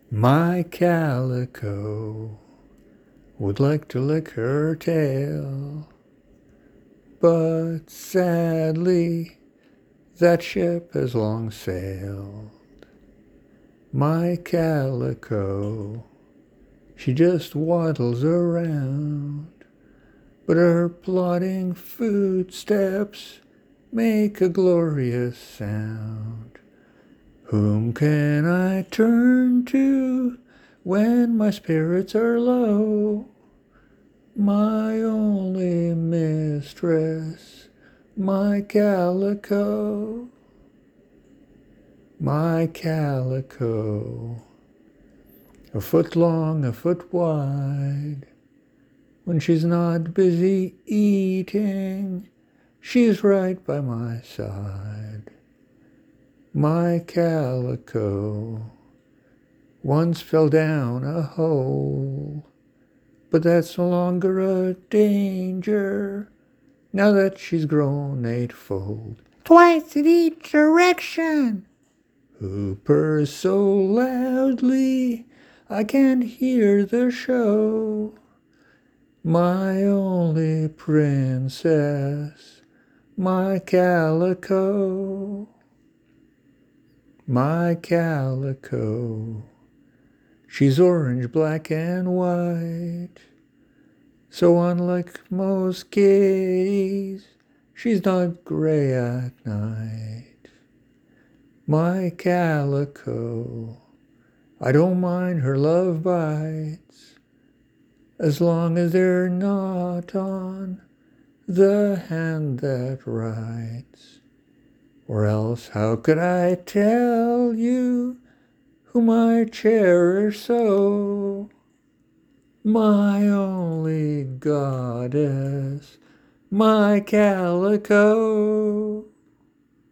My calico would like to lick her tail, but sadly that ship has long sailed. My calico, she just waddles around, but her plodding footsteps make a glorious sound. Whom can I turn to when my spirits are low? My only mistress, my calico, my calico. A foot long, a foot wide. When she's not busy eating, she's right by my side. My calico once fell down a hole, but that's no longer a danger, now that she's grown eightfold. Twice in each direction! Who purrs so loudly I can't hear the show? My only princess, my calico. My calico, she's orange, black, and white. So unlike most kitties, she's not gray at night. My calico, I don't mind her love bites, as long as they're not on the hand that writes. Or else how could I tell you whom I cherish so? My only goddess, my calico.